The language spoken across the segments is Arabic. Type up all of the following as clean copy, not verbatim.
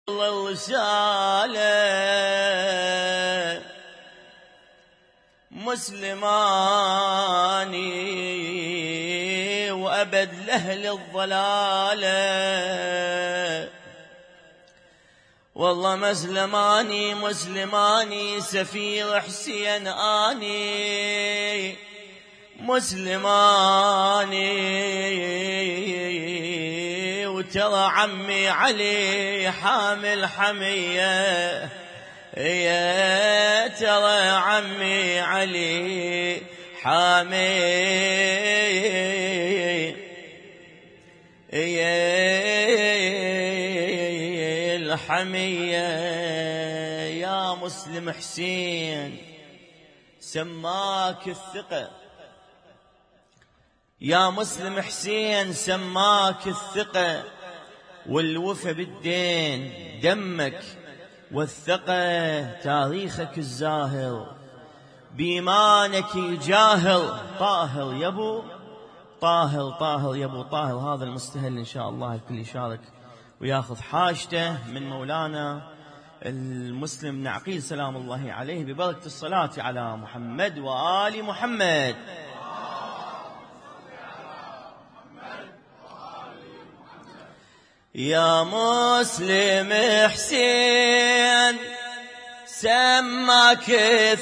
الرسالة مسلماني وأبد لأهل الضلالة. والله مسلماني سفير حسين آني مسلماني، وترى عمي علي حامل حمية، يا ترى عمي علي حامل الحمية. يا مسلم حسين سماك الثقة، يا مسلم حسين سماك الثقة، والوفا بالدين دمك والثقة، تاريخك الزاهر بإيمانك جاهر. طاهر يا ابو طاهر يا ابو طاهر. هذا المستهل إن شاء الله الكل يشارك وياخذ حاجته من مولانا المسلم بن عقيل سلام الله عليه، ببركة الصلاة على محمد وآل محمد. يا مسلم حسين سماك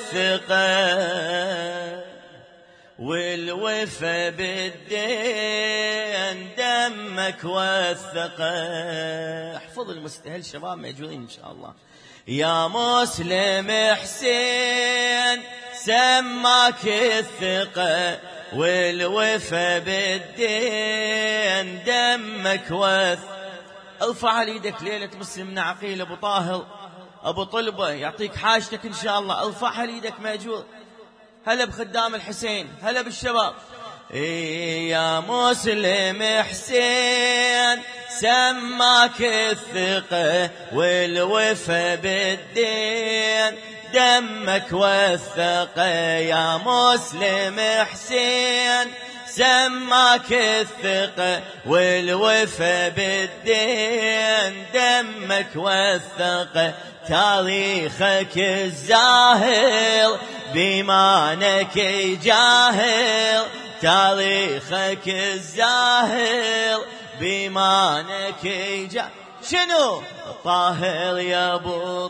الثقة، والوفا بالدين دمك والثقة. احفظ المستهل شباب مأجورين إن شاء الله. يا مسلم حسين سماك الثقة، والوفا بالدين دمك والثقة. ارفع على يدك ليلة مسلم بن عقيل أبو طاهر أبو طلبة يعطيك حاجتك إن شاء الله. ارفعها ليدك مأجور. هلا بخدام الحسين، هلا بالشباب. يا مسلم حسين سماك الثقة، والوفا بالدين دمك والثقة. يا مسلم حسين سماك الثقة، والوفا بالدين دمك والثقة. تاريخك الزاهر بإيمانك جاهر، تاريخك الزاهر بإيمانك جاهر. شنو طاهر يا ابو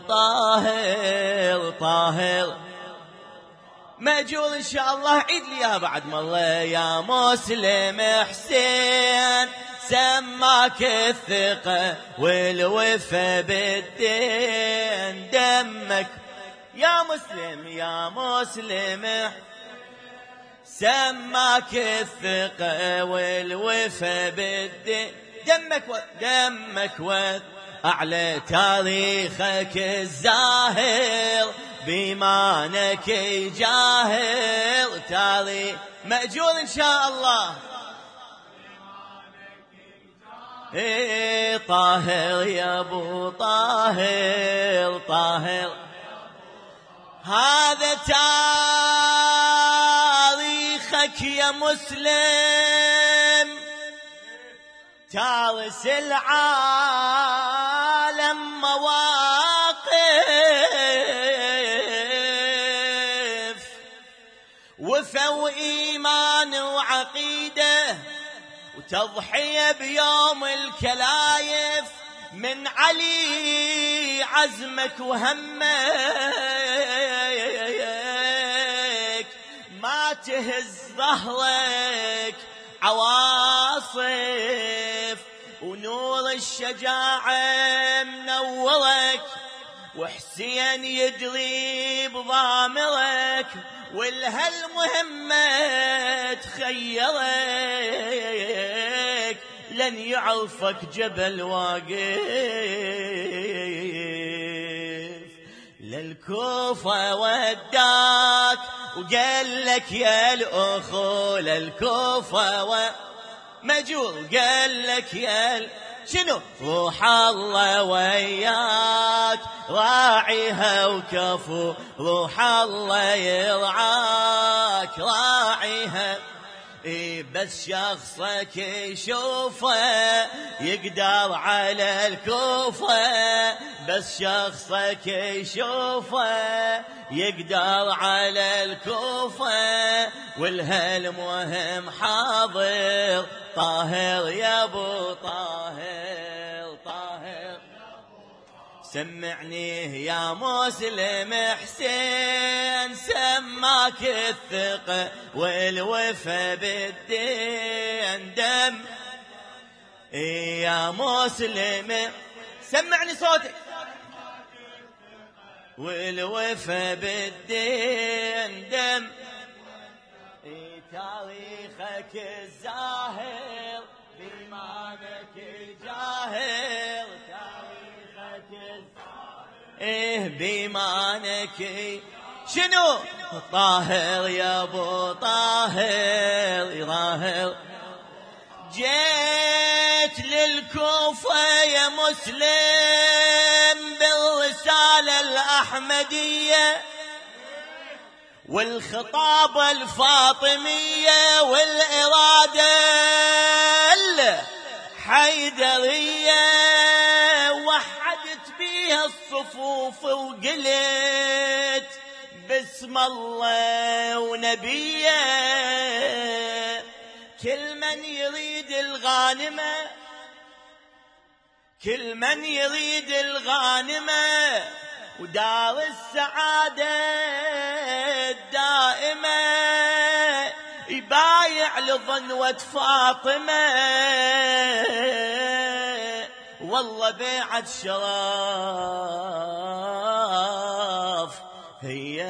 طاهر مأجور إن شاء الله. عيد لي يا بعد مرة. يا مسلم حسين سماك الثقة، والوفا بالدين دمك. يا مسلم سماك الثقة، والوفا بالدين دمك أعلى تاريخك الزاهر بإيمانك جاهر. تاريخ مأجور إن شاء الله. طاهر يا ابو طاهر هذا تاريخك يا مسلم، تارس العالم مواقف، وفا وإيمان وعقيدة، وتضحية بيوم الكلايف. من علي عزمك وهمك، ما تهز ظهرك عواصف، ونور الشجاعة منورك، وحسين يدري بضامرك، والهالمهمة تخيرك، لن يعرفك جبل واقف. للكوفة وداك وقال لك يا الأخو، للكوفة مجور قال لك يا شنو روح الله وياك راعيها وكفو، روح الله يرعاك راعيها. بس شخصك يشوفه يقدر على الكوفة، بس شخصك يشوفه يقدر على الكوفة، والهالمهم حاضر طاهر يا ابو طاهر. طاهر سمعني يا مسلم حسين، سماك الثقة والوفا بالدين دم. يا مسلم سمعني صوتك، والوفا بالدين دم. تاريخك الزاهر بإيمانك جاهر، تاريخك الزاهر بإيمانك شنو طاهر يا ابو طاهر. طاهر جيت للكوفة يا مسلم بالرسالة الأحمدية والخطابة الفاطمية والإرادة الحيدرية، وحدت بيها الصفوف وقلت بسم الله ونبيه. كل من يريد الغانمة، كل من يريد الغانمة ودار السعادة الدائمة يبايع لظنوة فاطمة. والله بيعة شرف هي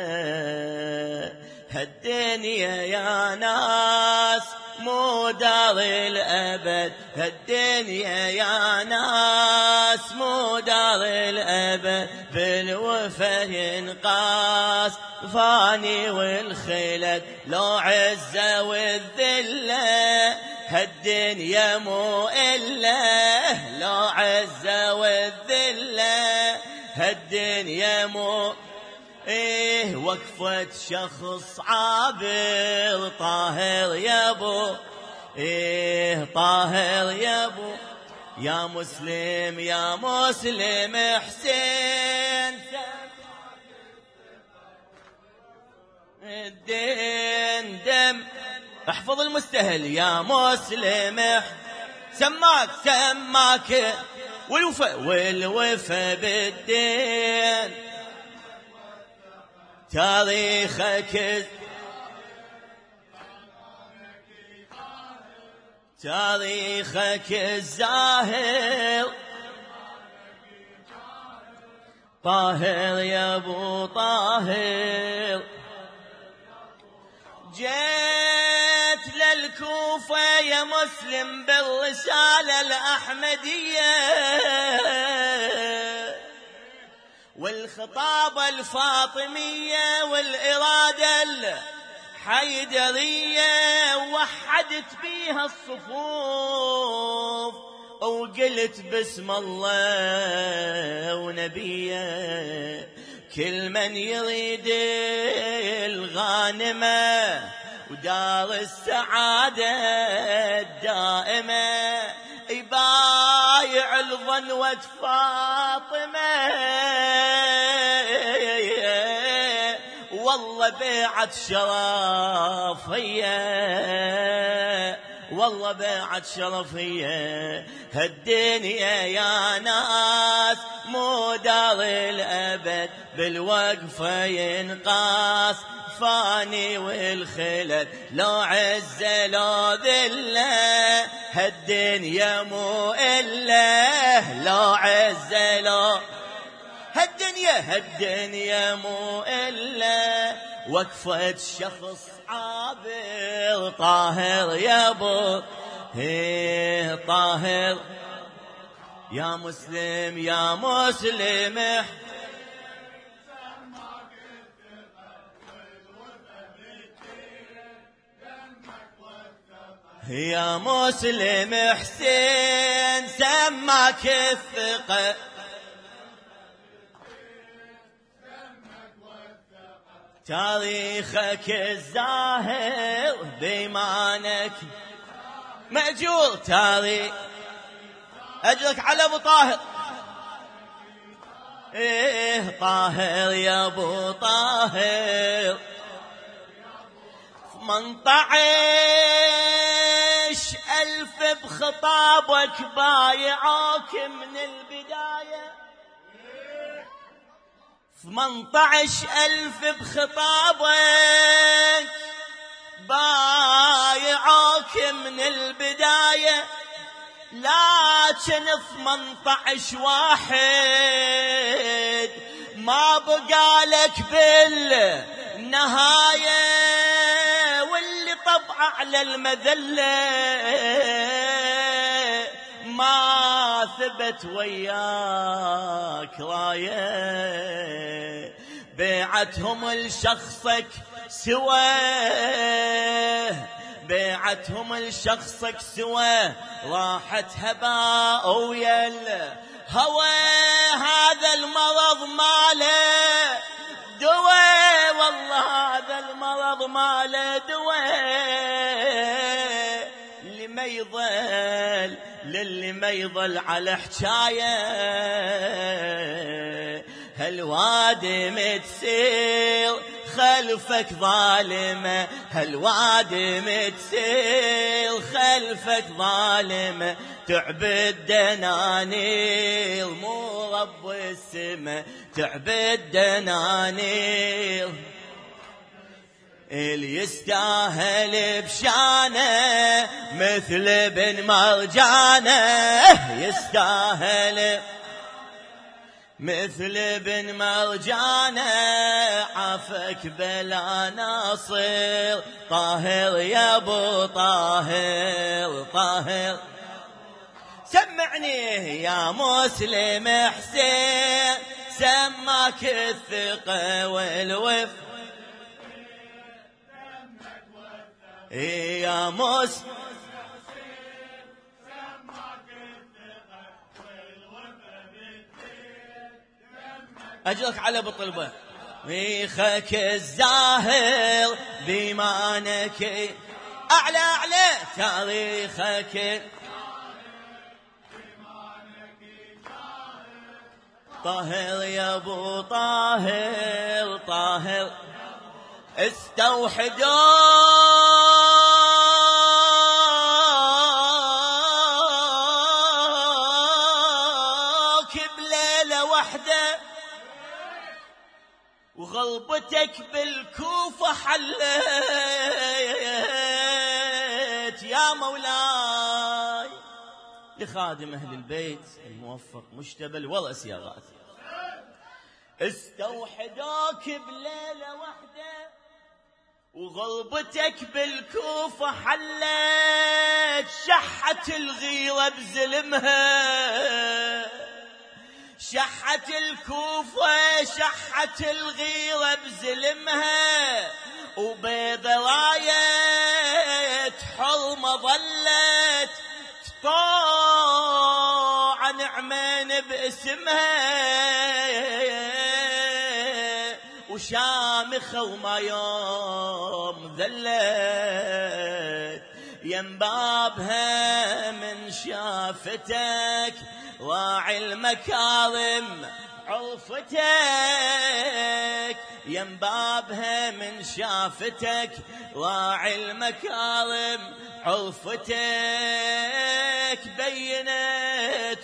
هالدنيا يا ناس مو دار الأبد، هالدنيا يا ناس مو دار الأبد. بالوفا ينقاس فاني والخلد لو عزة والذلة، هالدنيا مو إلا لو عزة والذلة، هالدنيا مو وقفة شخص عابر طاهر يا ابو طاهر يا ابو. يا مسلم يا مسلم حسين الدين دم. احفظ المستهل يا مسلم سماك والوفا بالدين. تاريخك الزاهر طاهر يا ابو طاهر. جيت للكوفة يا مسلم بالرسالة الأحمدية والخطابة الفاطمية والإرادة الحيدرية، وحدت بيها الصفوف وقلت بسم الله ونبيه. كل من يريد الغانمة ودار السعادة الدائمة يبايع الظنوة فاطمة. والله بيعة شرفية، والله بيعة شرفية. هالدنيا يا ناس مو دار الأبد، بالوقفة ينقاس فاني والخلد لو عزة لو ذلة، هالدنيا مو إلا لو عزة لو هالدنيا مو إلا وقفة شخص عابر طاهر يا ابو طاهر. يا مسلم يا مسلم يا مسلم حسين سماك الثقة. تاريخك الزاهر بإيمانك مأجور، تاريخ أجرك على أبو طاهر. طاهر يا ابو طاهر 18,000 بخطابك بايعوك من البداية 18,000 بخطابك بايعوك من البداية لكن 18 واحد ما بقالك بالنهاية واللي طبع على المذلة ما ثبت وياك راية بيعتهم لشخصك سوى بيعتهم لشخصك سوى راحت هباء ويا الهوى هذا المرض ماله دواء والله هذا المرض ماله دواء للي ما يظل على حجايه هالوادم تسير خلفك ظالمة هالوادم تسير خلفك ظالمة تعبد دنانير مو رب السما تعبد دنانير اللي يستاهل بشانه مثل ابن مرجانه يستاهل مثل ابن مرجانه عافك بلا ناصر طاهر يا ابو طاهر طاهر سمعني يا مسلم حسين سماك الثقة والوف يا مسلم أجلك على بطلبة ميخك الزاهر بإيمانك أعلى أعلى تاريخك طاهر يا أبو طاهر طاهر استوحدوك بليلة واحدة وغلبتك بالكوفة حلت يا مولاي لخادم أهل البيت الموفق مجتبى الوضع سياغات استوحدوك بليلة واحدة وغلبتك بالكوفة حلت شحت الغيرة بزلمها شحت الكوفة شحت الغيرة بزلمها وبيض راية حرمة ظلت تطوع نعمين باسمها وشامخة وما يوم ذلت ينبابها من شافتك راعي المكارم عرفتك ينبابها من شافتك راعي المكارم عرفتك بينت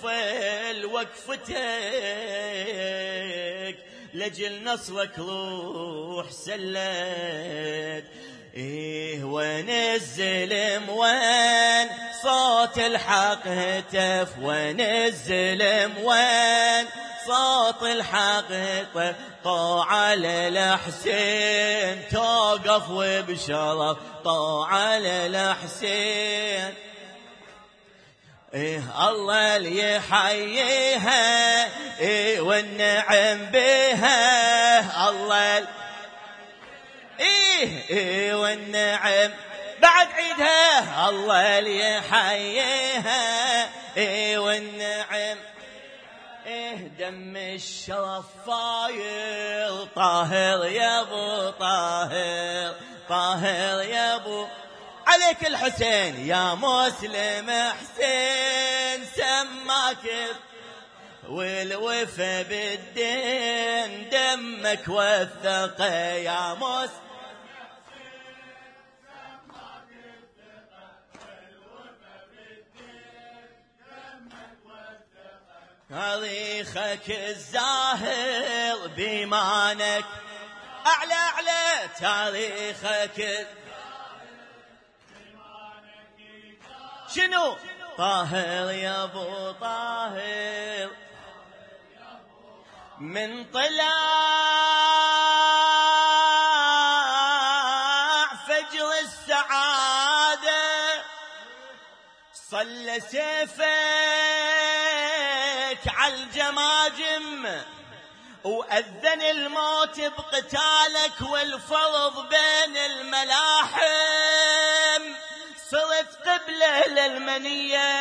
وقفتك لجل نصرك روح سلت وين الزلم وين صوت الحق هتف وين الزلم وين صوت الحق هتف طوع على الحسين توقف وبشرف طوع على الحسين الله اللي يحييها والنعم بها الله والنعم بعد عيدها الله اللي يحييها والنعم دم الشرف فاير طاهر يا ابو طاهر طاهر يا ابو عليك الحسين يا مسلم حسين سماك والوفا بالدين دمك وثقه يا مسلم. تاريخك الزاهر بإيمانك أعلى أعلى، تاريخك شنو؟ طاهر يا ابو طاهر من طلع فجر السعادة صلى سيفك على الجماجم وأذن الموت بقتالك والفرض بين الملاحم، صرت قبلة للمنية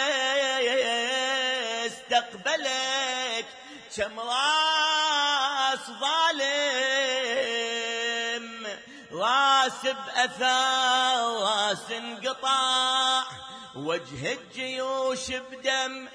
استقبلك كم راس ظالم، راس بأثار راس انقطاع، وجه الجيوش بدم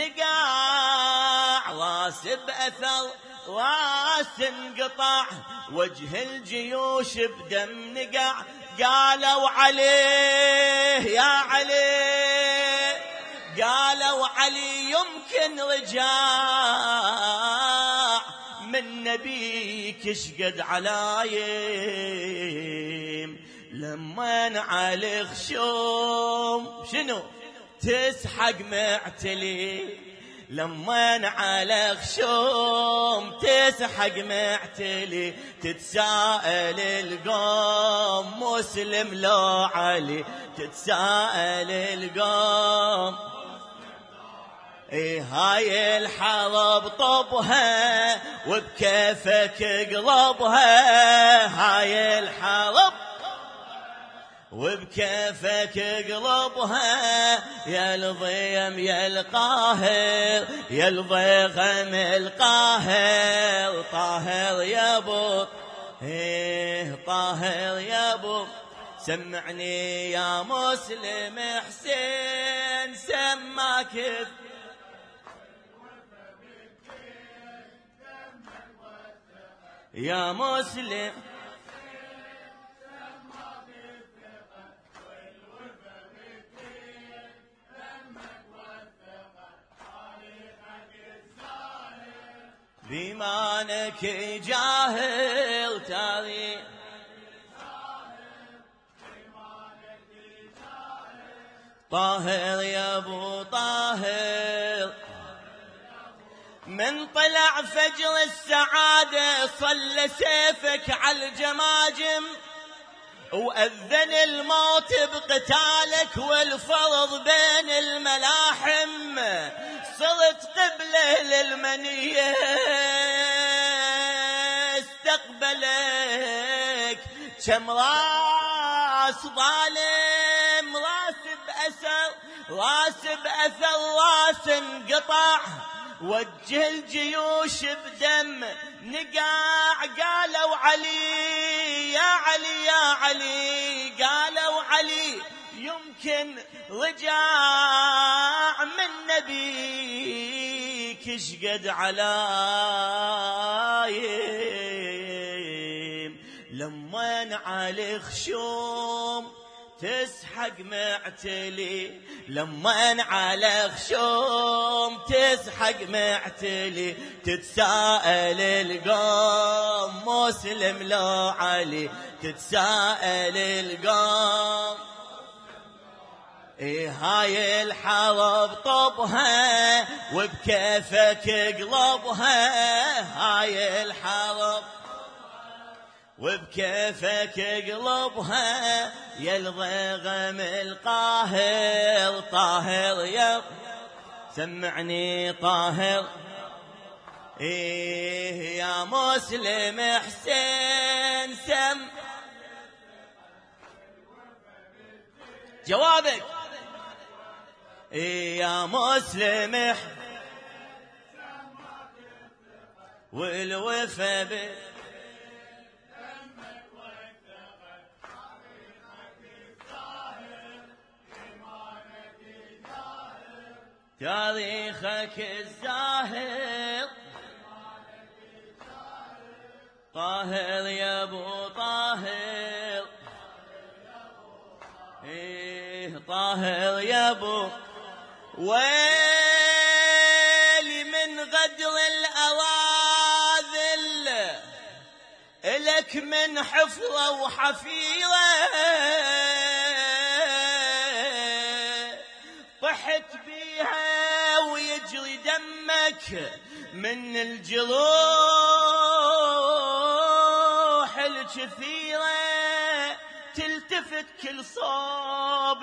نقاع، راس بأثر راس انقطاع، وجه الجيوش بدم نقاع. قالوا عليه يا علي، قالوا علي يمكن رجاع من نبيك شقد علايم، لما علي خشوم شنو تسحق معتلي، لما على خشوم تسحق معتلي، تتساءل القوم مسلم لو علي، تتساءل القوم. هاي الحرب طبها وبكيفك اقلبها، هاي الحرب وبكيفك اقلبها، يا الضيم يا القاهر يا الضيغم القاهر، طاهر يا ابو طاهر يا ابو. سمعني يا مسلم حسين سماك يا مسلم، بإيمانك جاهل تاريخ طاهر يا ابو طاهر، من طلع فجر السعادة صلى سيفك على الجماجم وأذن الموت بقتالك والفرض بين الملاحم، صرت قبلة للمنية استقبلك كم راس ظالم، راس بأثر راس بأثر راس انقطع، وجه الجيوش بدم نقاع. قالوا علي يا علي يا علي، قالوا علي يمكن رجاع من نبيك شقد علايم، لما علي خشوم تسحق معتلي، لما على خشوم تسحق معتلي، تتساءل القوم مسلم لو علي، تتساءل القوم. هاي الحرب طبها وبكيفك اقلبها، هاي الحرب وبكيفك اقلبها، يا الضيغم القاهر طاهر يا سمعني طاهر. يا مسلم حسين جوابك يا مسلم والوفا تاريخك الزاهر طاهر يا ابو طاهر، ايه طاهر يا ابو. ويلي من غدر الاواذل الك من حفرة وحفيرة، طحت بيها ويجري دمك من الجروح الكثيرة، تلتفت كل صوب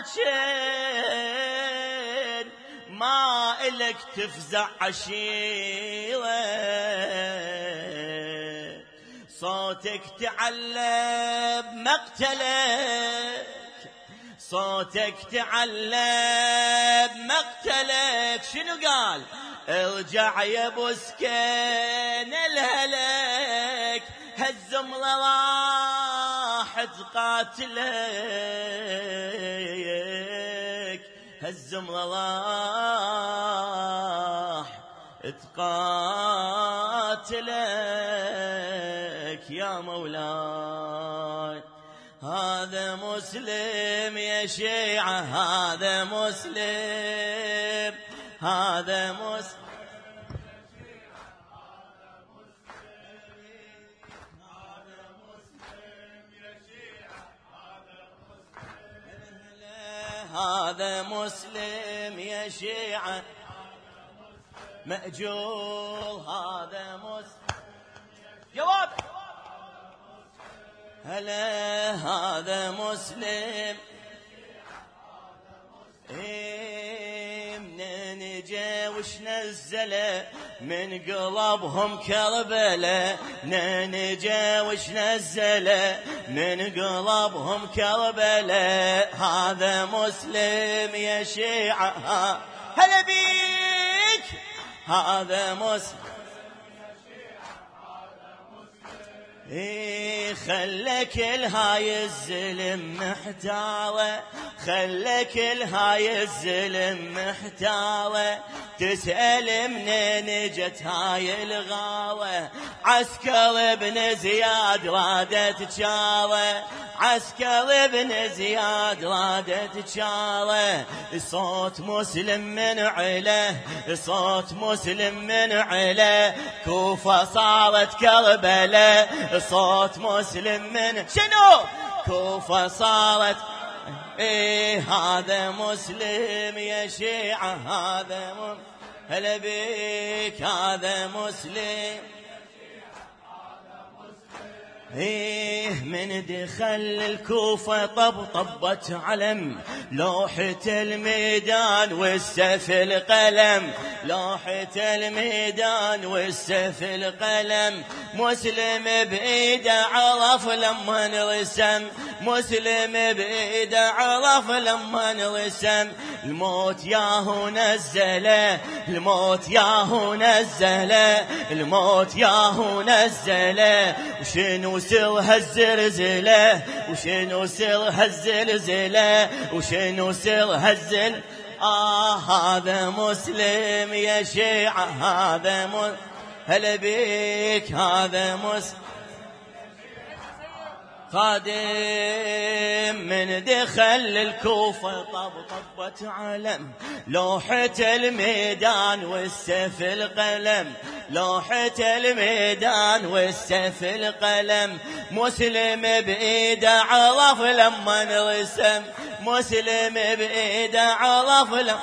لكن ما إلك تفزع عشيرة، صوتك تعلى بمقتلك، صوتك تعلى بمقتلك. شنو قال؟ ارجع يا ابو سكين الهلك، هالزمرة راح تقاتلك، هالزمرة راح تقاتلك يا مولاي. هذا مسلم يا شيعة، هذا مسلم، هذا مسلم، هذا مسلم يا شيعة مأجور، هذا مسلم جواب هلا، هذا مسلم. منين جا وش نزله من قلبهم كربلة، منين جا وش نزله من قلبهم كربلة. هذا مسلم يا شيعة هلا بيك، هذا مسلم. خلك الهاي الزلم محتارة، خلك الهاي الزلم محتارة، تسأل منين جت هاي الغاوة. عسكر بن زياد رادت تشاره، عسكر بن زياد رادت تشاره. صوت مسلم من عله، صوت مسلم من عله، كوفة صارت كربلة. صوت مسلم من شنو؟ كوفة صارت. هذا مسلم يا شيعة، هذا هلا بيك، هذا مسلم. من دخل الكوفة طبطبت علم، لوحة الميدان والسيف القلم، لوحة الميدان والسيف القلم. مسلم بإيده عرف لما نرسم، مسلم بإيده عرف لما نرسم. الموت ياهو نزله، الموت ياهو نزله، الموت ياهو نزله. وشنو سر هالزلزلة، وشنو سر هالزلزلة، وشنو سر هالزل. هذا مسلم يا شيعة، هذا هلا بيك، هذا مسلم. خادم من دخل الكوفة طبطبت علم، لوحة الميدان والسيف القلم، لوحة الميدان والسيف القلم. مسلم بإيده عرف لما نرسم، مسلم بإيده عرف لما.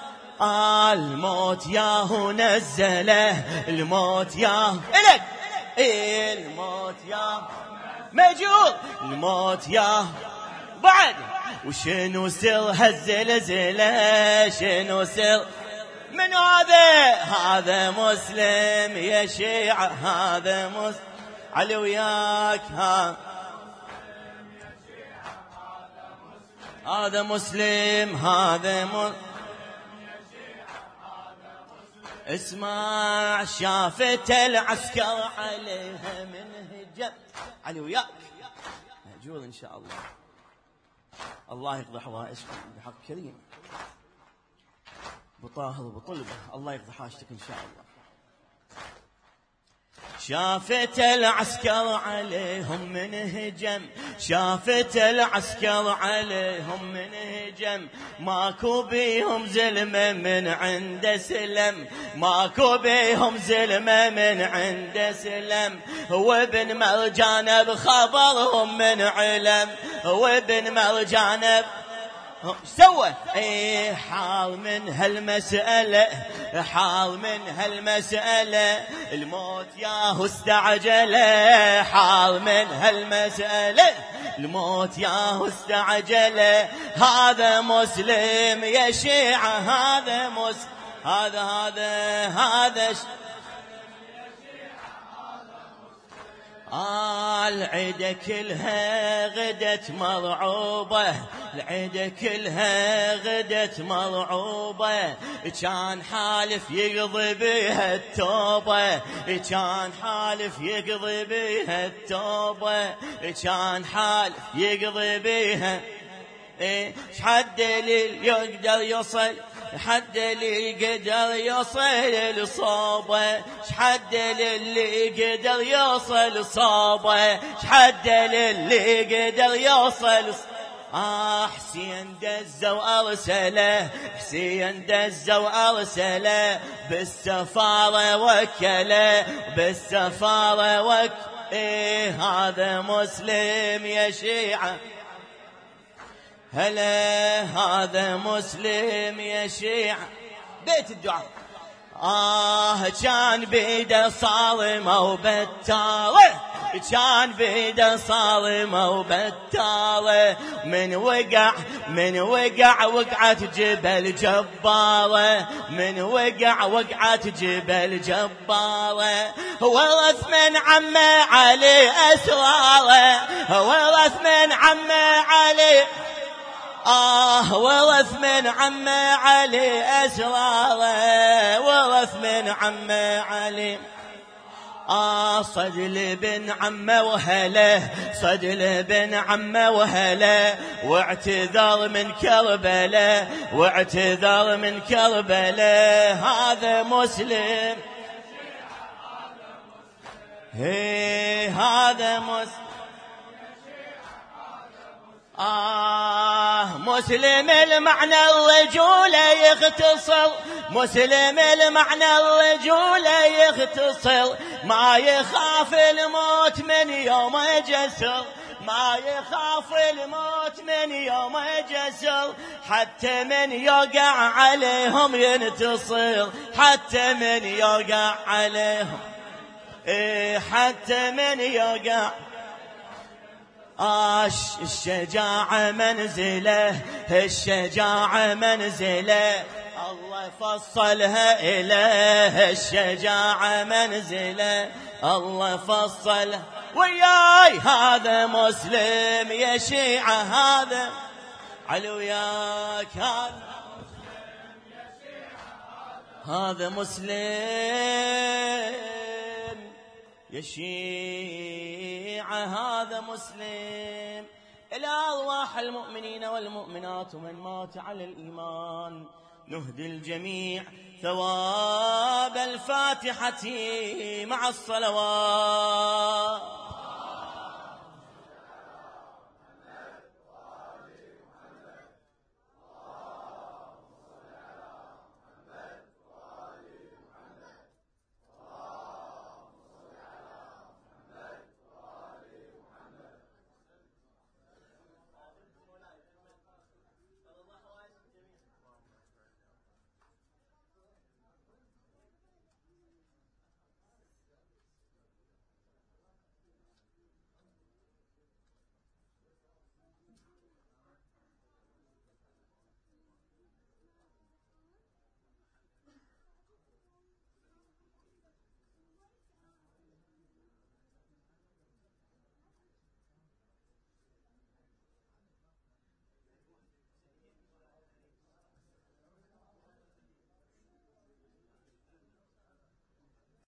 الموت ياهو نزله، الموت ياهو إلك، الموت ياهو مجور، الموت ياهو بعد. وشنو سر هالزلزلة، شنو سر من هذا؟ هذا مسلم يا شيعة، هذا مسلم. علي وياك، هذا مسلم، هذا مسلم. اسمع شافت العسكر عليها من هجم. علي وياك مأجور إن شاء الله، الله يقضي حوائجكم بحق كريم. أبو طاهر وبطلبه الله يقضي حاجتك إن شاء الله. شافت العسكر عليهم من هجم، شافت العسكر عليهم من هجم، ماكو بيهم زلمة من عند سلم، ماكو بيهم زلمة من عند سلم، وابن مرجان بخبرهم من علم، وابن مرجان سوى حال من هالمسألة، حال من هالمسألة الموت ياهو استعجل، حال من هالمسألة الموت ياهو استعجل. هذا مسلم يا شيعة، هذا مسلم، هذا العيدة كلها غدت مرعوبة، العيدة كلها غدت مرعوبة، كان حالف يقضي بها التوبة، كان حالف يقضي بها التوبة، كان حالف يقضي بها. حد دليل يقدر يوصل، حد اللي قدر يوصل صوبه، حد اللي قدر يوصل صوبه، حد اللي قدر يوصل. حسين دزه وارسله، حسين دزه وارسله، بالسفاره وكله، بالسفاره هذا مسلم يا شيعه، هلا هذا مسلم يا شيعة. بيت الدعاء كان بيده صارمة وبتارة، كان بيده صارمة وبتارة، من وقع وقعت جبل جبارة، من وقع وقعت جبل جبارة، ورث من عمه علي أسراره، ورث من عمه علي، ورث من عمه علي أسراره، ورث من عمه علي. صدل بن عمه وهله، صدل بن عمه وهله، واعتذر من كربلاء، واعتذر من كربلاء. هذا مسلم، هذا مسلم. مسلم المعنى الرجولة يختصر، مسلم المعنى الرجولة يختصر، ما يخاف الموت من يوم جسر، ما يخاف الموت من يوم جسر، حتى من يوقع عليهم ينتصر، حتى من يوقع عليهم، حتى من يوقع. الشجاعة منزله، الشجاعة منزله، الله فصلها إله، الشجاعة منزله، الله فصلها وياي. هذا مسلم يا شيعة، هذا علي وياك، هذا مسلم يا شيعة، هذا مسلم. إلى أرواح المؤمنين والمؤمنات ومن مات على الإيمان نهدي الجميع ثواب الفاتحة مع الصلوات.